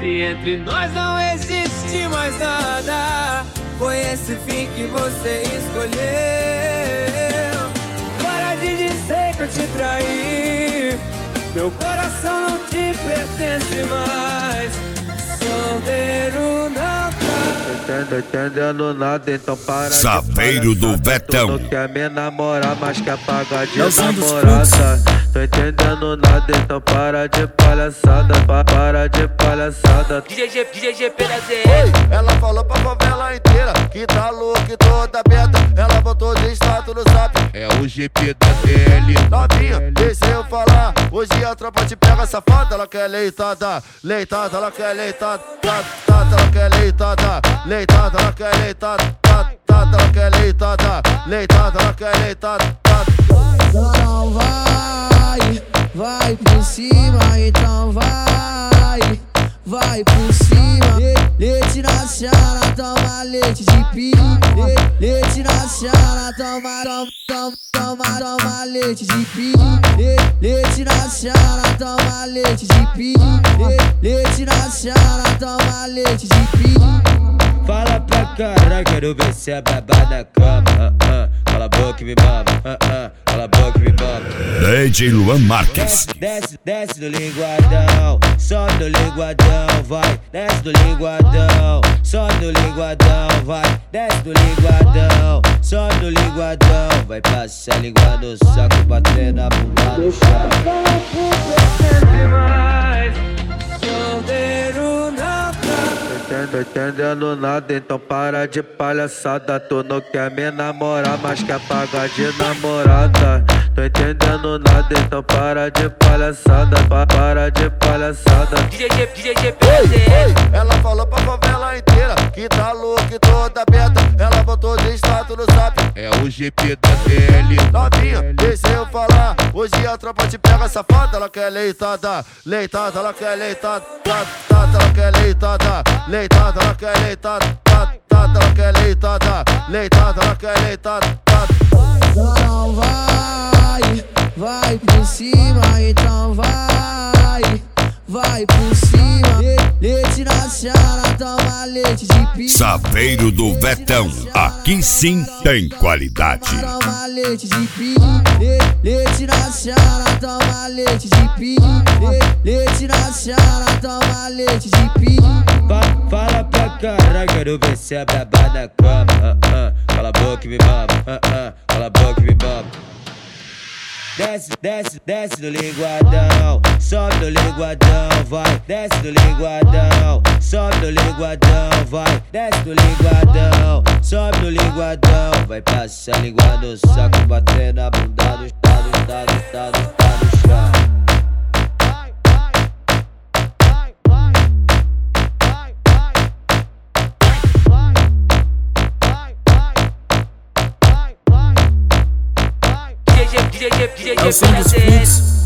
Se entre nós não existe mais nada, foi esse fim que você escolheu. Para de dizer que eu te traí, meu coração não te pertence mais. Solteiro não tá entendendo nada, então para. Sapeiro do Betão. Tu não quer me namorar, mas quer pagar de namorada. Tô entendendo nada, então para de palhaçada. Para de palhaçada. DJ GP da ZL. Ela falou pra favela inteira que tá louca e toda aberta. Ela botou de status no zap. É o GP da ZL. Novinha, deixa eu falar. Hoje a tropa te pega safada. Ela quer leitada, leitada, ela quer leitada. Ela quer leitada, leitada, ela quer leitada. Ela quer leitada, leitada, ela quer leitada. Então vai por cima, então vai por cima. Leite na chana, toma leite de pique. Leite na chana, toma leite de pique. Leite na chana, toma leite de pique. Leite na chana, toma leite de pique. Fala pra caralho, quero ver se é babá na cama. Cala a boca e me mama. Cala a boca e me mama. DJ Luan Marques. Desce do linguadão, sobe do linguadão, vai. Desce do linguadão, sobe do linguadão, vai. Desce do linguadão, sobe do linguadão, vai passar a língua no saco, bater na bunda no chão. Solteiro não tá. Tô entendendo nada, então para de palhaçada. Tu não quer me namorar, mas quer pagar de namorada. Tô entendendo nada, então para de palhaçada. Para de palhaçada. DJ GP da ZL. Ela falou pra favela inteira que tá louca e toda aberta. Ela botou de status no zap. É o GP da ZL. Novinha, deixa eu falar. Hoje a tropa te pega safada. Ela quer leitada, leitada, ela quer leitada. Ela quer leitada, leitada, ela quer leitada. Ela quer leitada, leitada, ela quer leitada. Então vai por cima, então vai por cima. Leite na chana, toma leite de pique. Sapeiro do Betão. Aqui sim tem qualidade. Toma leite de pique. Leite na chana, toma leite de pique. Leite na chana, toma leite de pique. Fala pra caralho, quero ver se é babá na cama. Cala a boca e me mama. Cala a boca e me mama. Desce do linguadão, sobe do linguadão, vai. Desce do linguadão, sobe do linguadão, vai. Desce do linguadão, sobe do linguadão, vai passar a língua no saco, bater na bunda do chão. DJ É o som dos frutos.